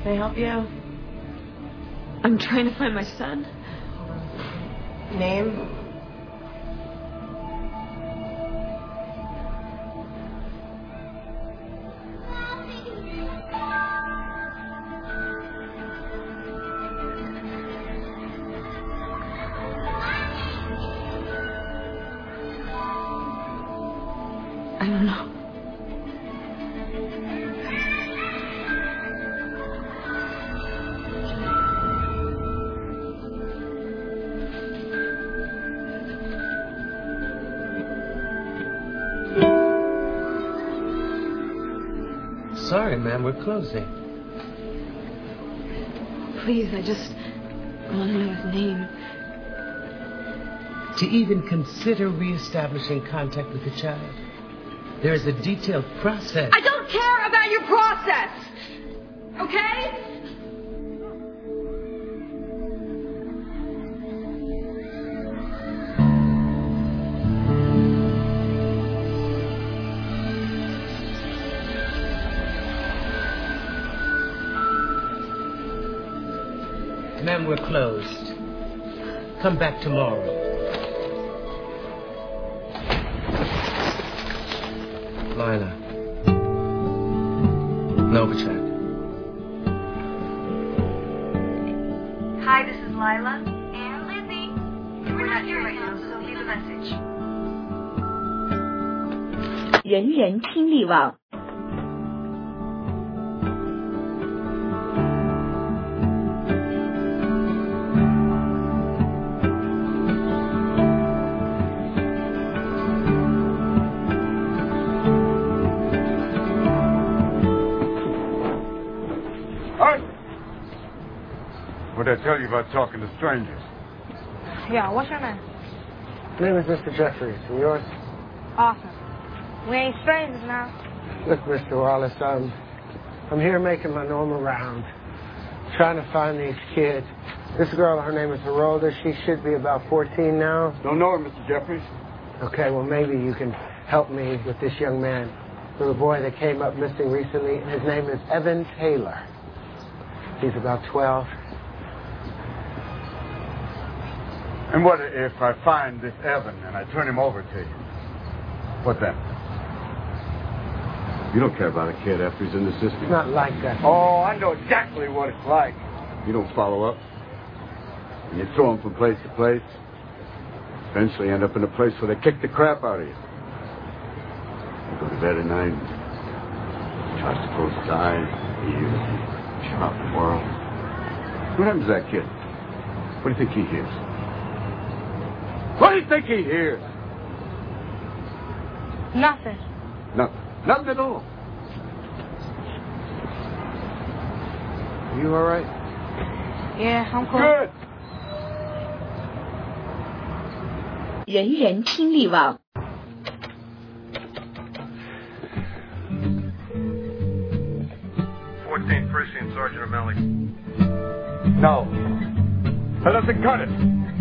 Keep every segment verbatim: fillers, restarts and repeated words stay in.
Can I help you? I'm trying to find my son. Name? I don't know. Sorry, ma'am, we're closing. Please, I just want to know his name. To even consider reestablishing contact with the child, there is a detailed process. I don't care about your process! Okay? Ma'am, we're closed. Come back tomorrow. Lila. Novacek. Hi, this is Lila. And Lizzie. We're not here right now, so leave a message. 人人听力网。 What did I tell you about talking to strangers? Yeah, what's your name? My name is Mister Jeffries. And yours? Awesome. We ain't strangers now. Look, Mister Wallace, um, I'm here making my normal round, trying to find these kids. This girl, her name is Herolda. She should be about fourteen now. Don't know her, Mister Jeffries. Okay, well, maybe you can help me with this young man, little boy that came up missing recently. His name is Evan Taylor. He's about twelve. And what if I find this Evan and I turn him over to you? What then? You don't care about a kid after he's in the system. It's not like that. Oh, I know exactly what it's like. You don't follow up. And you throw him from place to place. Eventually end up in a place where they kick the crap out of you. You go to bed at night, tries to close his eyes, ears, shut out the world. What happens to that kid? What do you think he hears? What do you think he hears? Nothing. Nothing. Nothing at all. Are you all right? Yeah, I'm cool. Good. 人人听力网。 fourteenth Precinct, Sergeant O'Malley. No. That doesn't cut it.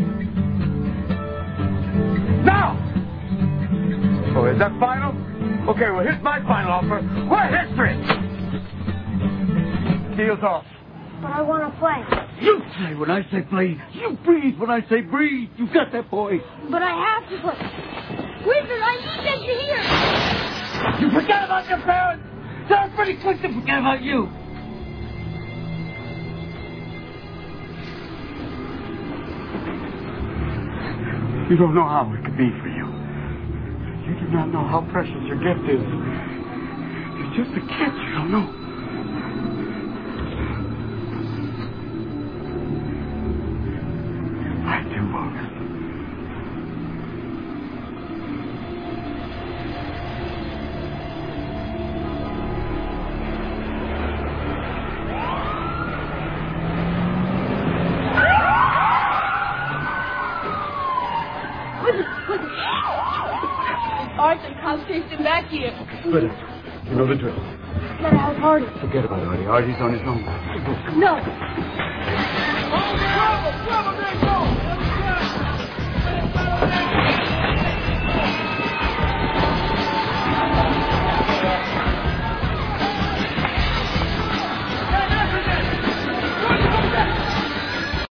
Now! Oh, is that final? Okay, well, here's my final offer. We're history! Deal's off. But I want to play. You say when I say play. You breathe when I say breathe. You got that, boy? But I have to play. Wizard, I need them to hear. You forgot about your parents? They're pretty quick to forget about you. You don't know how it could be for you. You do not know how precious your gift is. You're just a kid, you don't know. I do, Bogus. Arthur, cops chased him back here. Okay, split it. You know the drill. Gotta have Hardy. Forget about Artie. Artie's on his own. No. Bravo! Bravo! Bravo!